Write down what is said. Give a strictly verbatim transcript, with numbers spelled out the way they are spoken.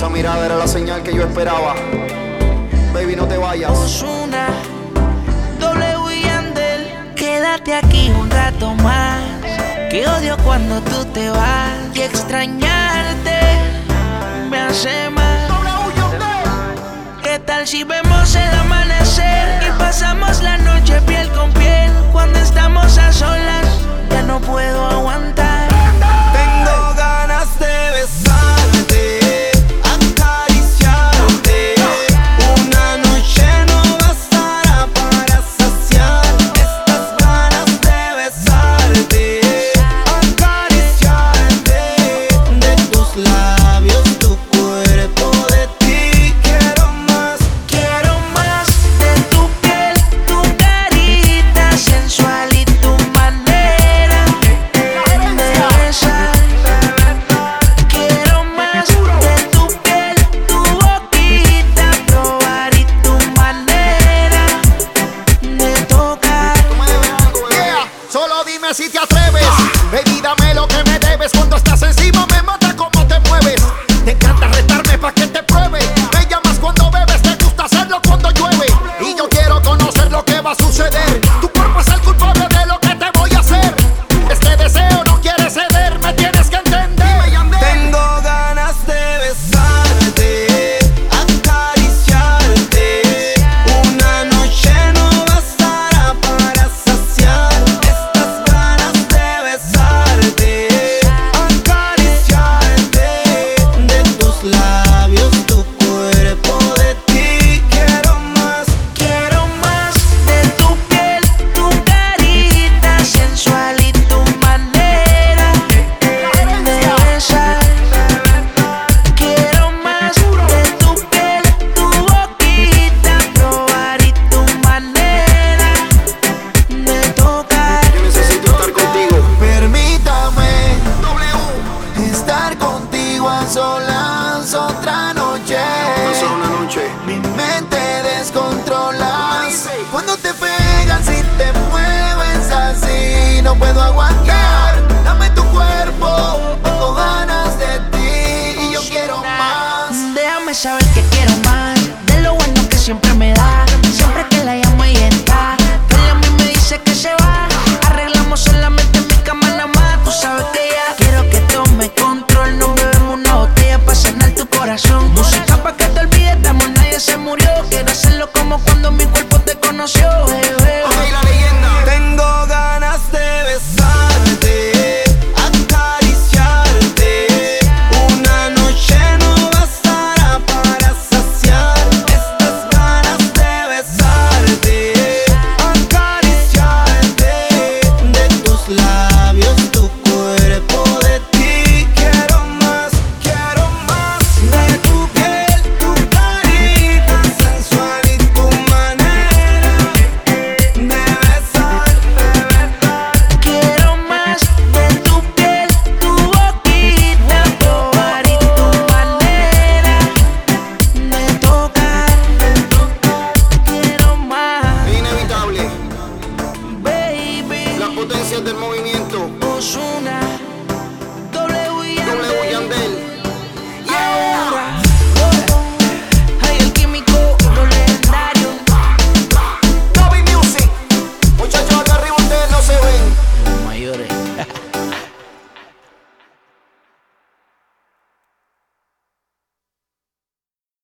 Esa mirada era la señal que yo esperaba. Baby, no te vayas. Ozuna, W y Yandel. Quédate aquí un rato más, que odio cuando tú te vas. Y extrañarte me hace mal. ¿Qué tal si vemos el amanecer y pasamos la noche piel con piel? Cuando estamos a solas ya no puedo aguantar. Tengo ganas de besarte, acariciarte. Una noche no bastará para saciar estas ganas de besarte, acariciarte. De tus labios, tu cuerpo, de ti quiero más. Quiero más de tu piel, tu carita sensual y tu manera de besar. Quiero más de tu piel, tu boquita, probar y tu manera de tocar. Yeah, solo dime si te atreves. Baby, dame lo que me debes. Cuando estás encima me mata cómo te mueves. Te encanta retarme pa' que te pruebe. Me llamas cuando bebes, te gusta hacerlo cuando llueve. Y yo quiero conocer lo que va a suceder. Tu cuerpo es el culpable de lo que te voy a hacer. Este deseo no quiere ceder, me tienes que entender. Tengo ganas de besarte, acariciarte. Una noche no bastará para saciar estas ganas de besarte, acariciarte. De tus labios, tu cuerpo, de ti quiero más. Quiero más de tu piel, tu carita sensual y tu manera de besar. Quiero más de tu piel, tu boquita, probar y tu manera de tocar. Yo necesito estar contigo. Permítame estar contigo a solas.